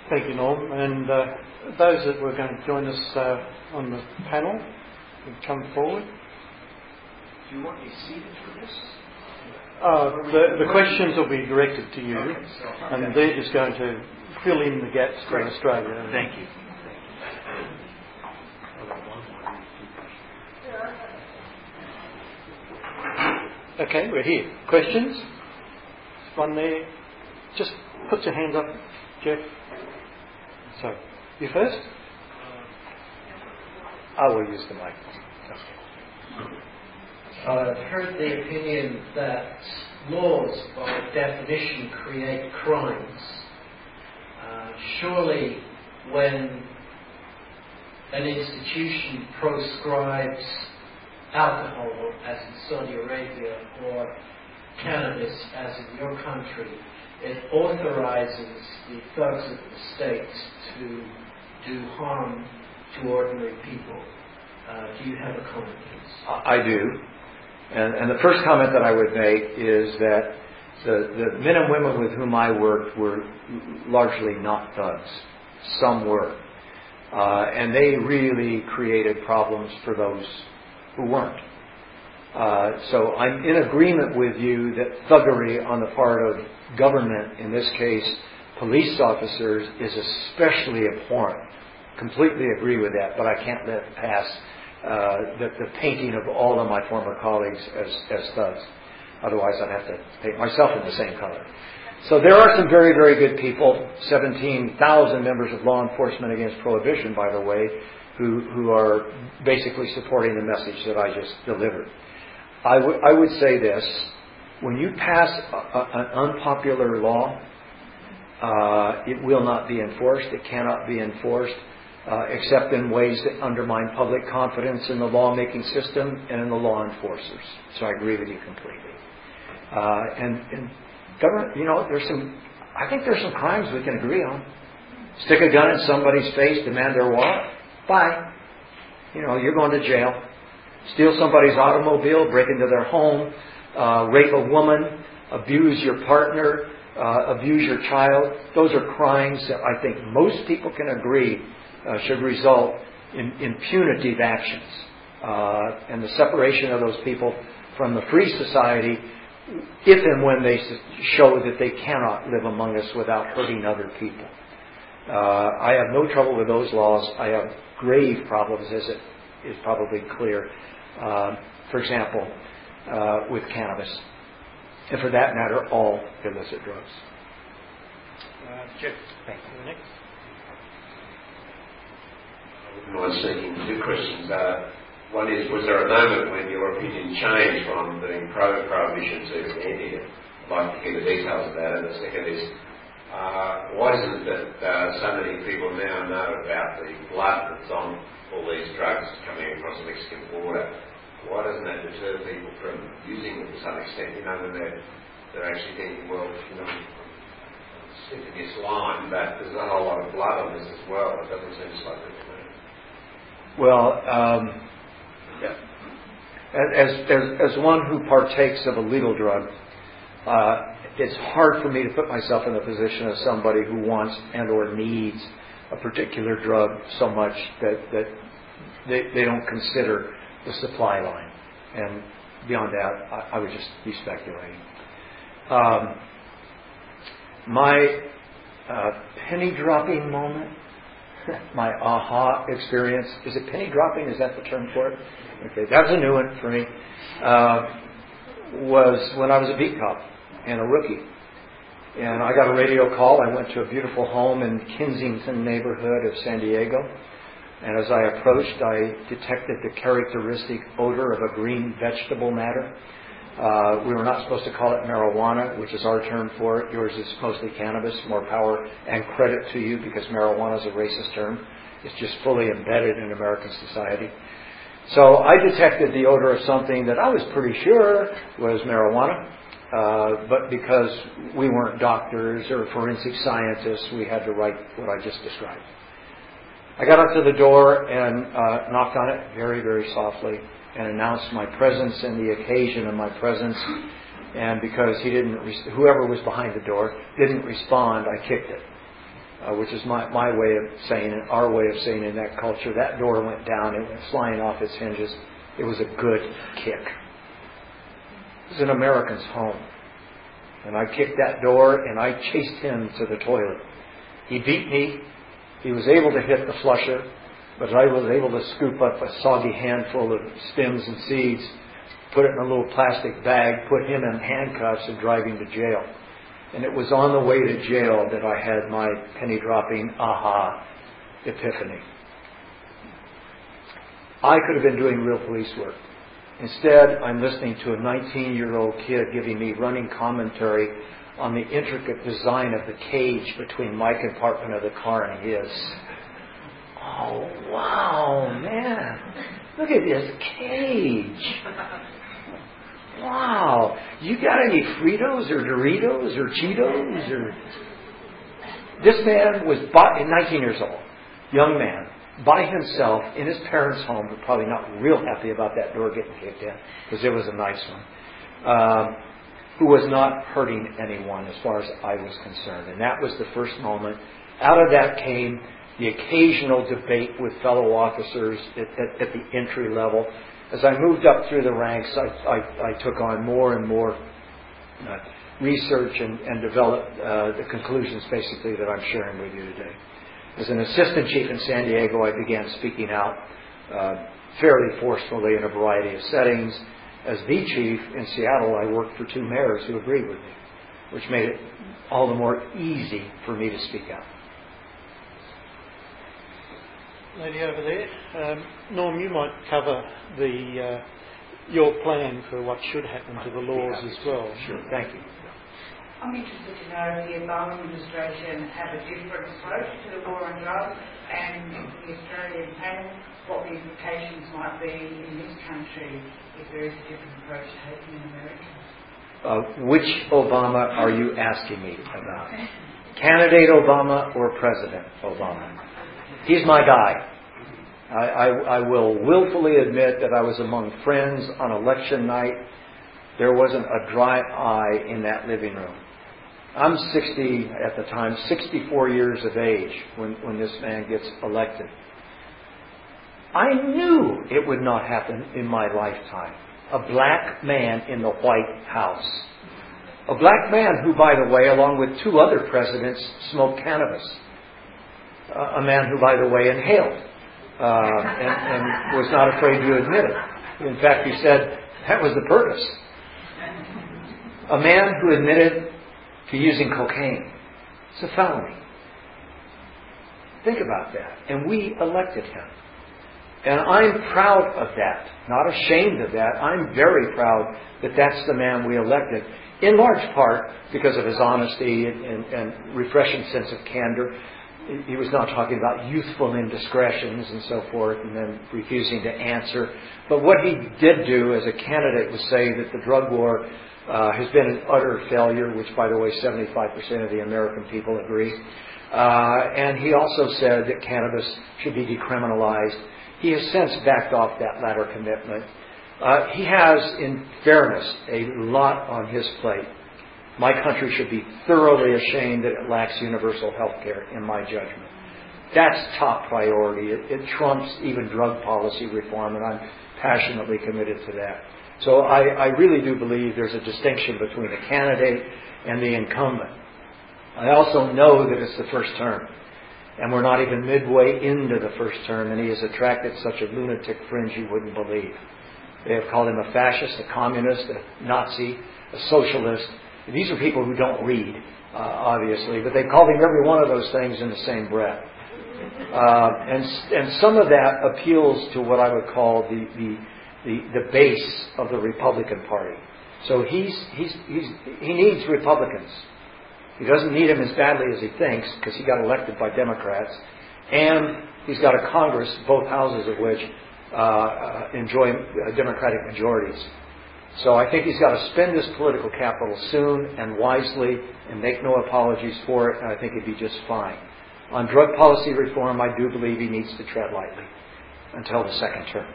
Thank you, Norm. And those that were going to join us on the panel, can come forward. Do you want me seated for this? The questions will be directed to you, and they're just going to fill in the gaps for Australia. Thank you. Okay, we're here. Questions? One there. Just put your hand up, Jeff. So, you first? I will use the mic. I've heard the opinion that laws, by definition, create crimes. Surely, when an institution proscribes alcohol, as in Saudi Arabia, or cannabis, as in your country, it authorizes the thugs of the state to do harm to ordinary people. Do you have a comment, please? I do. And the first comment that I would make is that the men and women with whom I worked were largely not thugs. Some were. And they really created problems for those who weren't. So I'm in agreement with you that thuggery on the part of government, in this case police officers, is especially abhorrent. Completely agree with that, but I can't let pass the painting of all of my former colleagues as thugs. Otherwise I'd have to paint myself in the same color. So there are some very, very good people, 17,000 members of law enforcement against prohibition, by the way, who are basically supporting the message that I just delivered. I would say this: when you pass an unpopular law, it will not be enforced. It cannot be enforced except in ways that undermine public confidence in the lawmaking system and in the law enforcers. So I agree with you completely. And government, I think there's some crimes we can agree on. Stick a gun in somebody's face, demand their wallet, bye. You're going to jail. Steal somebody's automobile, break into their home, rape a woman, abuse your partner, abuse your child. Those are crimes that I think most people can agree should result in punitive actions. And the separation of those people from the free society, if and when they show that they cannot live among us without hurting other people. I have no trouble with those laws. I have grave problems, as it is probably clear, for example, with cannabis. And for that matter, all illicit drugs. Jeff, thank you. Next. I was seeking two questions. One is, was there a moment when your opinion changed from being pro-prohibition to anti? I'd like to hear the details of that. And the second is, why isn't it that so many people now know about the blood that's on all these drugs coming across the Mexican border? Why doesn't that deter people from using them to some extent? When they're actually thinking, well, sticking this line, but there's a whole lot of blood on this as well. It doesn't seem so good to me. Well, as one who partakes of a legal drug, it's hard for me to put myself in the position of somebody who wants and or needs a particular drug so much that they don't consider the supply line. And beyond that, I would just be speculating. My penny dropping moment, my aha experience, is it penny dropping? Is that the term for it? Okay, that's a new one for me. Was when I was a beat cop and a rookie. And I got a radio call. I went to a beautiful home in Kensington neighborhood of San Diego. And as I approached, I detected the characteristic odor of a green vegetable matter. We were not supposed to call it marijuana, which is our term for it. Yours is mostly cannabis. More power and credit to you, because marijuana is a racist term. It's just fully embedded in American society. So I detected the odor of something that I was pretty sure was marijuana. But because we weren't doctors or forensic scientists, we had to write what I just described. I got up to the door and knocked on it very, very softly and announced my presence and the occasion of my presence. And because whoever was behind the door didn't respond, I kicked it. which is my way of saying it, our way of saying in that culture. That door went down. It went flying off its hinges. It was a good kick. It was an American's home. And I kicked that door and I chased him to the toilet. He beat me. He was able to hit the flusher, but I was able to scoop up a soggy handful of stems and seeds, put it in a little plastic bag, put him in handcuffs and drive him to jail. And it was on the way to jail that I had my penny-dropping aha epiphany. I could have been doing real police work. Instead, I'm listening to a 19-year-old kid giving me running commentary on the intricate design of the cage between my compartment of the car and his. Oh, wow, man. Look at this cage. Wow. You got any Fritos or Doritos or Cheetos? This man was 19 years old, young man, by himself in his parents' home, but probably not real happy about that door getting kicked in, because it was a nice one, who was not hurting anyone as far as I was concerned. And that was the first moment. Out of that came the occasional debate with fellow officers at the entry level. As I moved up through the ranks, I took on more and more research and developed the conclusions, basically, that I'm sharing with you today. As an assistant chief in San Diego, I began speaking out fairly forcefully in a variety of settings. As the chief in Seattle, I worked for two mayors who agreed with me, which made it all the more easy for me to speak out. Lady over there, Norm, you might cover your plan for what should happen to the laws as well. Sure, thank you. I'm interested to know if the Obama administration have a different approach to the war on drugs, and the Australian panel, what the implications might be in this country if there is a different approach taken in America. Which Obama are you asking me about? Candidate Obama or President Obama? He's my guy. I will willfully admit that I was among friends on election night. There wasn't a dry eye in that living room. I'm 60 at the time, 64 years of age when this man gets elected. I knew it would not happen in my lifetime. A black man in the White House. A black man who, by the way, along with two other presidents, smoked cannabis. A man who, by the way, inhaled and was not afraid to admit it. In fact, he said that was the purpose. A man who admitted to using cocaine. It's a felony. Think about that. And we elected him. And I'm proud of that. Not ashamed of that. I'm very proud that that's the man we elected. In large part because of his honesty and refreshing sense of candor. He was not talking about youthful indiscretions and so forth and then refusing to answer. But what he did do as a candidate was say that the drug war has been an utter failure, which, by the way, 75% of the American people agree. And he also said that cannabis should be decriminalized. He has since backed off that latter commitment. He has, in fairness, a lot on his plate. My country should be thoroughly ashamed that it lacks universal health care, in my judgment. That's top priority. It trumps even drug policy reform, and I'm passionately committed to that. So I really do believe there's a distinction between the candidate and the incumbent. I also know that it's the first term, and we're not even midway into the first term, and he has attracted such a lunatic fringe you wouldn't believe. They have called him a fascist, a communist, a Nazi, a socialist. These are people who don't read, obviously, but they've called him every one of those things in the same breath. And some of that appeals to what I would call the base of the Republican Party. So he needs Republicans. He doesn't need them as badly as he thinks, because he got elected by Democrats, and he's got a Congress, both houses of which enjoy Democratic majorities. So I think he's got to spend his political capital soon and wisely and make no apologies for it, and I think he'd be just fine. On drug policy reform, I do believe he needs to tread lightly until the second term.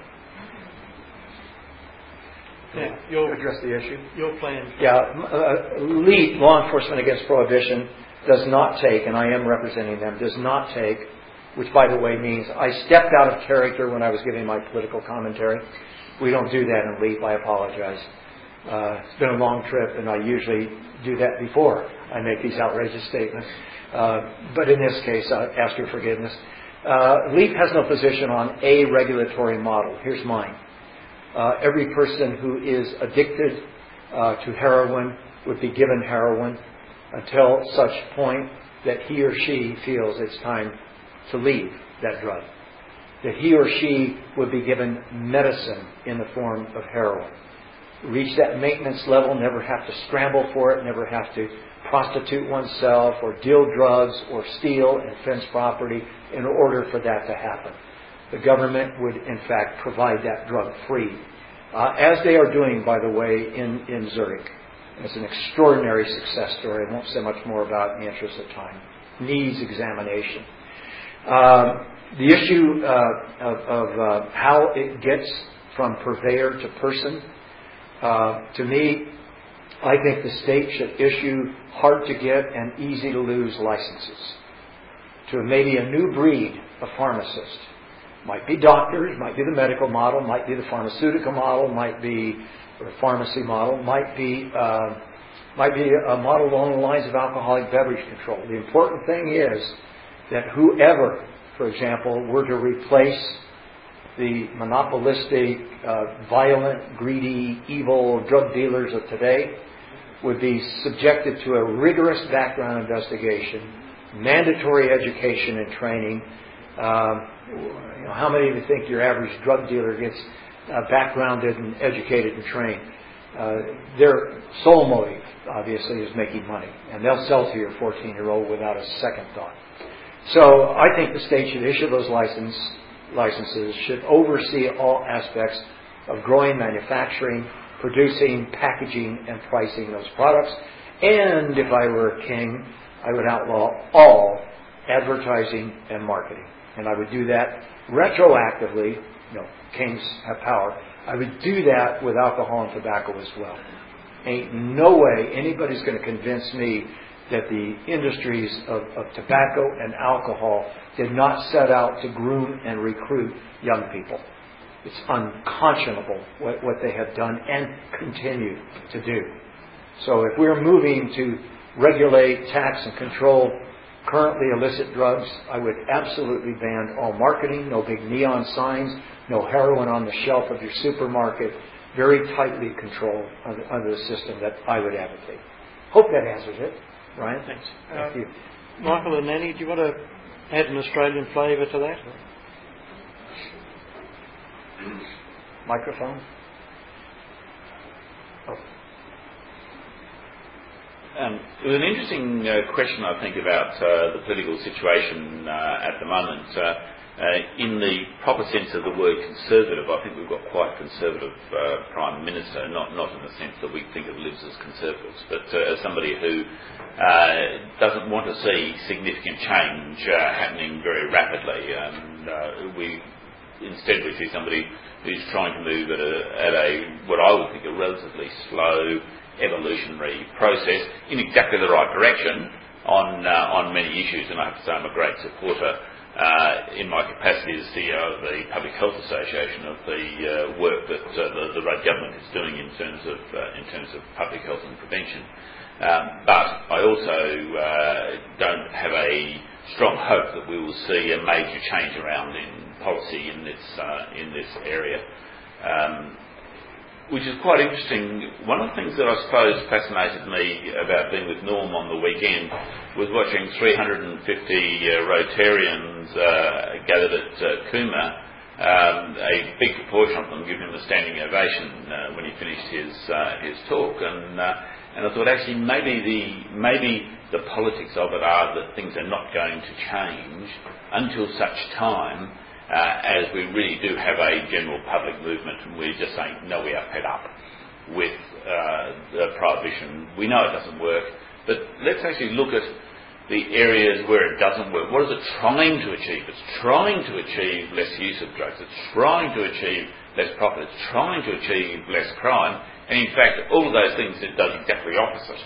Yeah, you'll address the issue. Your plan. Yeah, lead law enforcement against prohibition. does not take, and I am representing them, does not take, which by the way means I stepped out of character when I was giving my political commentary. We don't do that in LEAP, I apologize. It's been a long trip, and I usually do that before I make these outrageous statements. But in this case, I ask your forgiveness. LEAP has no position on a regulatory model. Here's mine. Every person who is addicted to heroin would be given heroin until such point that he or she feels it's time to leave that drug. That he or she would be given medicine in the form of heroin. Reach that maintenance level, never have to scramble for it, never have to prostitute oneself or deal drugs or steal and fence property in order for that to happen. The government would, in fact, provide that drug free. As they are doing, by the way, in Zurich. It's an extraordinary success story. I won't say much more about it in the interest of time. Needs examination. The issue of how it gets from purveyor to person, to me, I think the state should issue hard-to-get and easy-to-lose licenses to maybe a new breed of pharmacist. Might be doctors, might be the medical model, might be the pharmaceutical model, might be the pharmacy model, might be a model along the lines of alcoholic beverage control. The important thing is that whoever, for example, were to replace the monopolistic, violent, greedy, evil drug dealers of today would be subjected to a rigorous background investigation, mandatory education and training. How many of you think your average drug dealer gets backgrounded and educated and trained? Their sole motive, obviously, is making money. And they'll sell to your 14-year-old without a second thought. So I think the state should issue those licenses, should oversee all aspects of growing, manufacturing, producing, packaging, and pricing those products. And if I were a king, I would outlaw all advertising and marketing. And I would do that retroactively. Kings have power. I would do that with alcohol and tobacco as well. Ain't no way anybody's going to convince me that the industries of tobacco and alcohol did not set out to groom and recruit young people. It's unconscionable what they have done and continue to do. So if we're moving to regulate, tax, and control currently illicit drugs, I would absolutely ban all marketing, no big neon signs, no heroin on the shelf of your supermarket, very tightly controlled under the system that I would advocate. Hope that answers it. Ryan? Thanks. Thank you. Michael and Nanny, do you want to add an Australian flavour to that? Microphone? Oh. It was an interesting question, I think, about the political situation at the moment. In the proper sense of the word conservative, I think we've got quite a conservative Prime Minister, not in the sense that we think of Libs as conservatives, but as somebody who doesn't want to see significant change happening very rapidly. Instead we see somebody who's trying to move at what I would think a relatively slow evolutionary process in exactly the right direction on many issues, and I have to say I'm a great supporter in my capacity as CEO of the Public Health Association of the work that the Rudd government is doing in terms of public health and prevention. But I also don't have a strong hope that we will see a major change around in policy in this area. Which is quite interesting. One of the things that I suppose fascinated me about being with Norm on the weekend was watching 350 Rotarians gathered at Cooma. A big proportion of them giving him a standing ovation when he finished his talk, and I thought actually maybe the politics of it are that things are not going to change until such time as we really do have a general public movement, and we're just saying, no, we are fed up with prohibition. We know it doesn't work, but let's actually look at the areas where it doesn't work. What is it trying to achieve? It's trying to achieve less use of drugs. It's trying to achieve less profit. It's trying to achieve less crime. And in fact, all of those things, it does exactly opposite.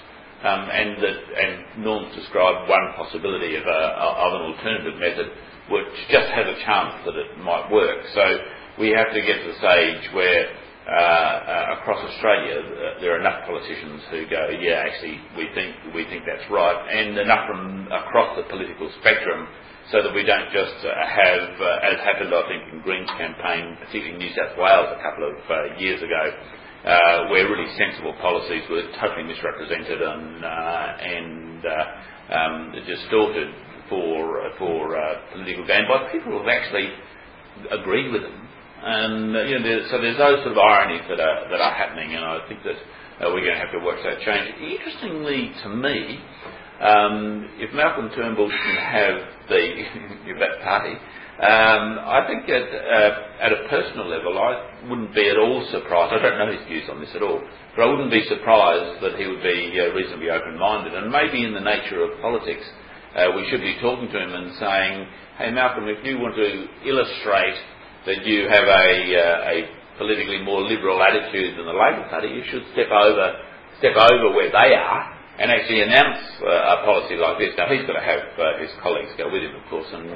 And Norm's described one possibility of an alternative method which just has a chance that it might work. So we have to get to the stage where across Australia there are enough politicians who go, yeah, actually we think that's right, and enough from across the political spectrum so that we don't just have, as happened I think in Green's campaign, particularly in New South Wales a couple of years ago, where really sensible policies were totally misrepresented and distorted for political gain by people who have actually agreed with them. And so there's those sort of ironies that are happening, and I think that we're going to have to watch that change. Interestingly to me, if Malcolm Turnbull didn't have that party, I think at a personal level I wouldn't be at all surprised. I don't know his views on this at all, but I wouldn't be surprised that he would be reasonably open-minded. And maybe in the nature of politics, we should be talking to him and saying, hey Malcolm, if you want to illustrate that you have a politically more liberal attitude than the Labor Party, you should step over where they are and actually announce a policy like this. Now he's got to have his colleagues go with him, of course, and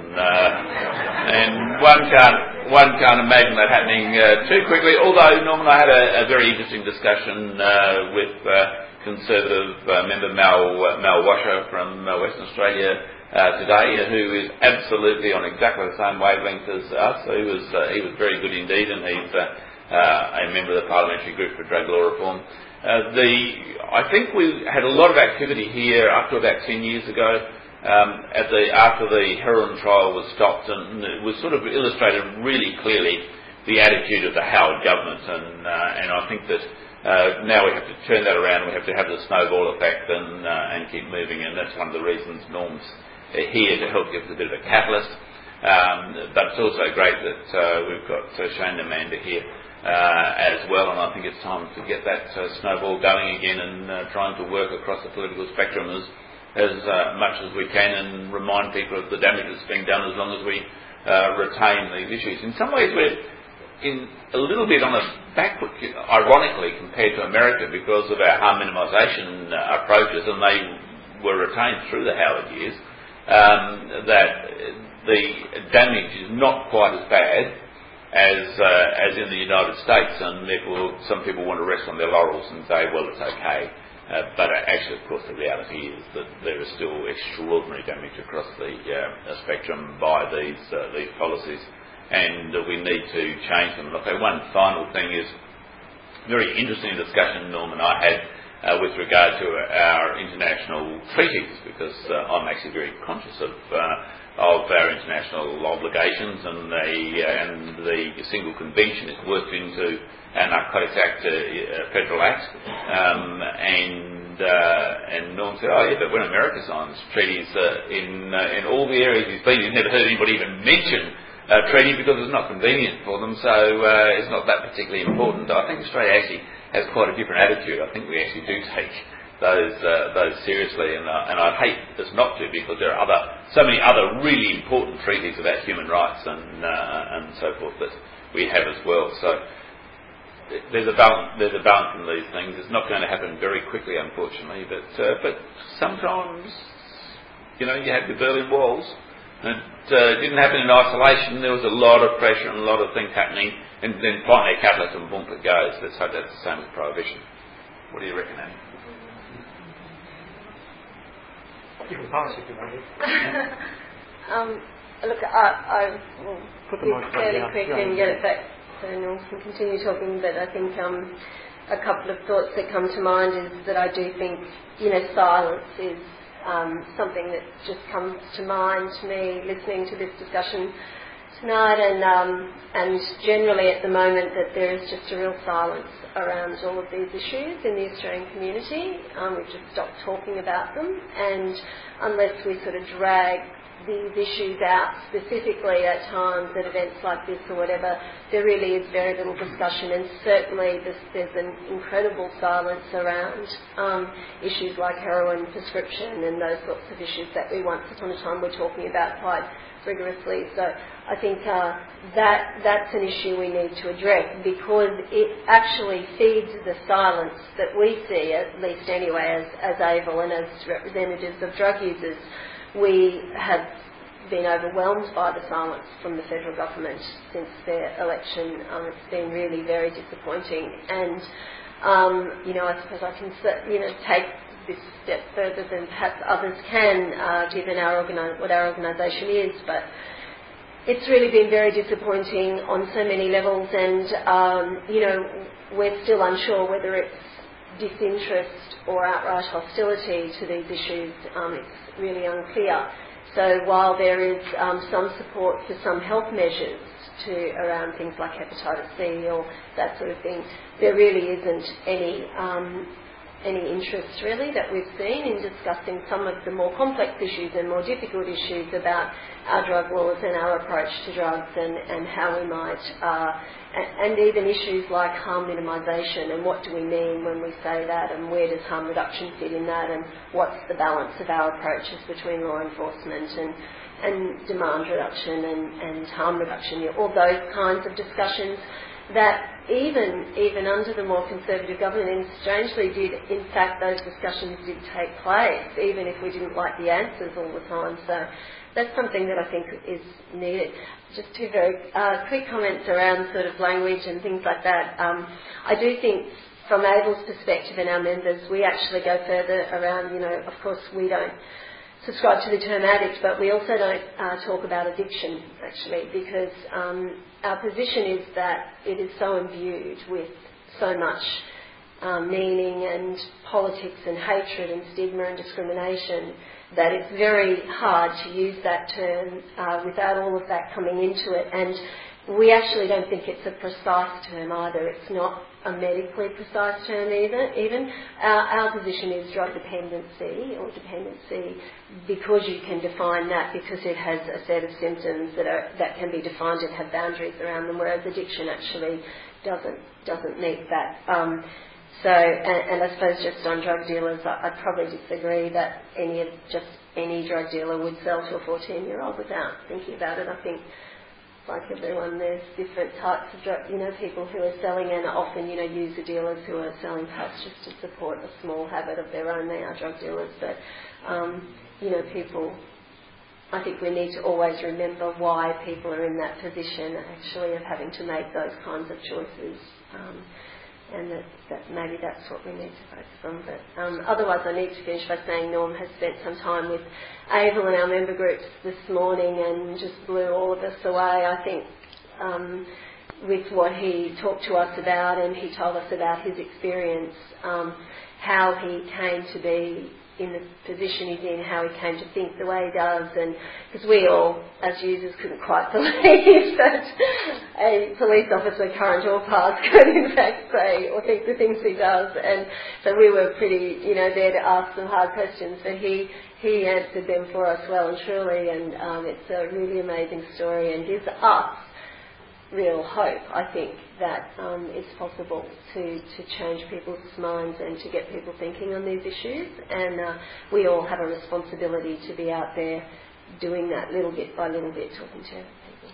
one can't imagine that happening too quickly. Although Norman, I had a very interesting discussion with Conservative member Mal Washer from Western Australia today, who is absolutely on exactly the same wavelength as us. So he was very good indeed, and he's a member of the Parliamentary Group for Drug Law Reform. I think we had a lot of activity here up to about 10 years ago, after the heroin trial was stopped, and it was sort of illustrated really clearly the attitude of the Howard government, and I think that now we have to turn that around. We have to have the snowball effect and keep moving, and that's one of the reasons Norm's here to help give us a bit of a catalyst. But it's also great that we've got Shane and Amanda here as well, and I think it's time to get that snowball going again and trying to work across the political spectrum as much as we can and remind people of the damage that's being done as long as we retain these issues. In some ways we're in a little bit on a backward, ironically, compared to America because of our harm minimisation approaches, and they were retained through the Howard years. That the damage is not quite as bad as in the United States, and therefore some people want to rest on their laurels and say, well, it's okay. But actually, of course, the reality is that there is still extraordinary damage across the spectrum by these policies, and we need to change them. Okay, one final thing is very interesting discussion Norm and I had with regard to our international treaties, because I'm actually very conscious of our international obligations, and the single convention is worked into our Narcotics Act, Federal Act, and Norm said, oh yeah, but when America signs treaties in all the areas he's been, he's never heard anybody even mention treaty because it's not convenient for them, so it's not that particularly important. I think Australia actually has quite a different attitude. I think we actually do take those seriously, and I'd hate us not to, because there are so many other really important treaties about human rights and so forth that we have as well. So there's a balance in these things. It's not going to happen very quickly, unfortunately, but sometimes you have the Berlin Walls. It didn't happen in isolation. There was a lot of pressure and a lot of things happening, and then finally a catalyst, and boom, it goes. Let's hope that's the same as prohibition. What do you reckon, Annie? You can pass if you want to. Look, I will be fairly quick and get it back so Norm can continue talking, but I think a couple of thoughts that come to mind is that I do think, silence is something that just comes to mind to me listening to this discussion tonight, and generally at the moment that there is just a real silence around all of these issues in the Australian community. We've just stopped talking about them, and unless we sort of drag these issues out specifically at times, at events like this or whatever, there really is very little discussion, and certainly there's an incredible silence around issues like heroin prescription and those sorts of issues that we once upon a time were talking about quite rigorously. So I think that's an issue we need to address, because it actually feeds the silence that we see, at least anyway, as AVIL and as representatives of drug users. We have been overwhelmed by the silence from the federal government since their election. It's been really very disappointing, and I suppose I can take this step further than perhaps others can, given what our organisation is, but it's really been very disappointing on so many levels, and we're still unsure whether it's disinterest or outright hostility to these issues. It's really unclear. So while there is some support for some health measures around things like hepatitis C or that sort of thing, there really isn't any interest really that we've seen in discussing some of the more complex issues and more difficult issues about our drug laws and our approach to drugs, and how we might, and even issues like harm minimisation, and what do we mean when we say that, and where does harm reduction fit in that, and what's the balance of our approaches between law enforcement and demand reduction and harm reduction, all those kinds of discussions that even under the more conservative government, and strangely in fact those discussions did take place, even if we didn't like the answers all the time. So that's something that I think is needed. Just two very quick comments around sort of language and things like that. I do think from AVIL's perspective and our members, we actually go further around, of course we don't subscribe to the term addict, but we also don't talk about addiction, actually, because our position is that it is so imbued with so much meaning and politics and hatred and stigma and discrimination that it's very hard to use that term without all of that coming into it. And we actually don't think it's a precise term either. It's not a medically precise term even. Our position is drug dependency or dependency, because you can define that, because it has a set of symptoms that can be defined and have boundaries around them, whereas addiction actually doesn't meet that. And I suppose just on drug dealers, I'd probably disagree that any drug dealer would sell to a 14-year-old without thinking about it. I think, like everyone, there's different types of drug, people who are selling, and often, user dealers who are selling perhaps just to support a small habit of their own. They are drug dealers, but, people, I think we need to always remember why people are in that position, actually, of having to make those kinds of choices. And that maybe that's what we need to focus on. But otherwise, I need to finish by saying Norm has spent some time with AVIL and our member groups this morning and just blew all of us away, I think, with what he talked to us about, and he told us about his experience, how he came to be in the position he's in, how he came to think the way he does, and because we all, as users, couldn't quite believe that a police officer, current or past, could in fact say or think the things he does, and so we were pretty, there to ask some hard questions, but he answered them for us well and truly, and it's a really amazing story and gives us real hope, I think, that it's possible to change people's minds and to get people thinking on these issues, and we all have a responsibility to be out there doing that little bit by little bit, talking to people.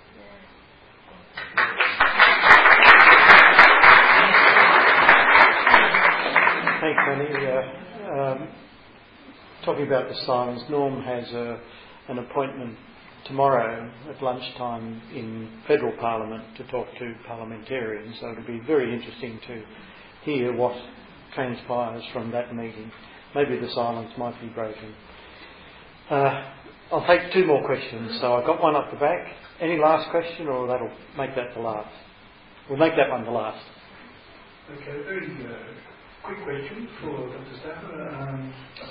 Thanks, Annie. Talking about the silence, Norm has an appointment tomorrow at lunchtime in Federal Parliament to talk to parliamentarians, so it'll be very interesting to hear what transpires from that meeting. Maybe the silence might be broken. I'll take two more questions. So I've got one up the back. Any last question, or that'll make that the last? We'll make that one the last. Okay, very quick question for Dr. Stafford.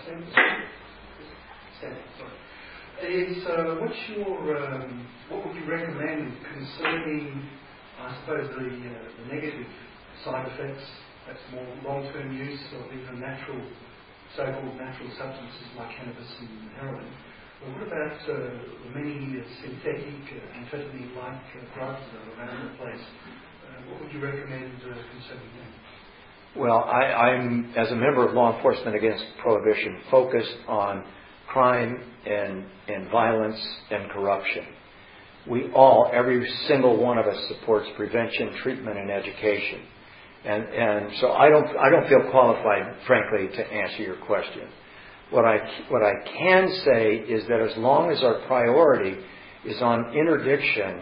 What would you recommend concerning, I suppose, the negative side effects, that's more long-term use of even so-called natural substances like cannabis and heroin? But what about the many synthetic amphetamine-like drugs that are around the place? What would you recommend concerning them? Well, I'm, as a member of Law Enforcement Against Prohibition, focused on crime and violence and corruption. We all, every single one of us, supports prevention, treatment, and education. And so I don't feel qualified, frankly, to answer your question. What I can say is that as long as our priority is on interdiction,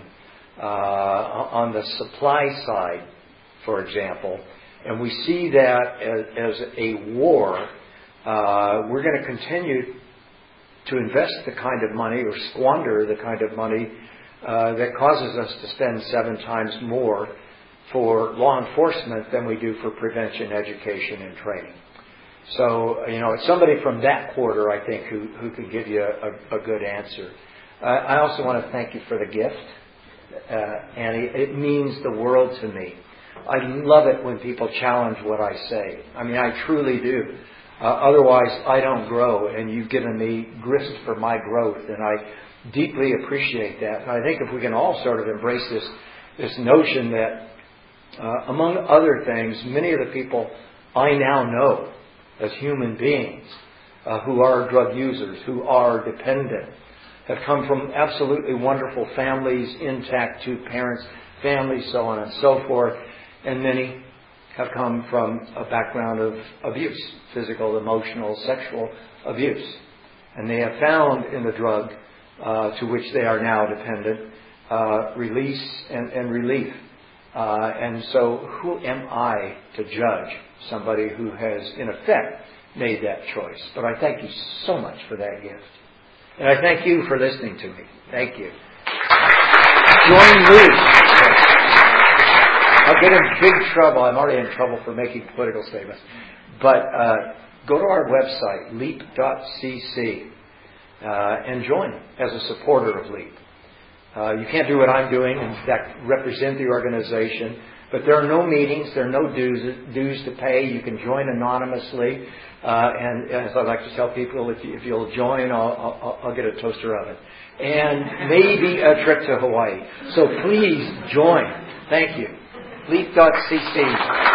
on the supply side, for example, and we see that as a war, we're going to continue to invest the kind of money or squander the kind of money that causes us to spend 7 times more for law enforcement than we do for prevention, education, and training. So, it's somebody from that quarter, I think, who can give you a good answer. I also want to thank you for the gift, Annie. It means the world to me. I love it when people challenge what I say. I mean, I truly do. Otherwise, I don't grow, and you've given me grist for my growth, and I deeply appreciate that. And I think if we can all sort of embrace this notion that, among other things, many of the people I now know as human beings who are drug users, who are dependent, have come from absolutely wonderful families, intact 2 parents, families, so on and so forth, and many have come from a background of abuse, physical, emotional, sexual abuse. And they have found in the drug to which they are now dependent release and relief. And so who am I to judge somebody who has, in effect, made that choice? But I thank you so much for that gift. And I thank you for listening to me. Thank you. Join Luke. I'll get in big trouble. I'm already in trouble for making political statements. But go to our website, leap.cc, and join as a supporter of LEAP. You can't do what I'm doing, in fact, represent the organization. But there are no meetings, there are no dues to pay. You can join anonymously. And as I like to tell people, if you'll join, I'll get a toaster oven. And maybe a trip to Hawaii. So please join. Thank you. Leap.cc.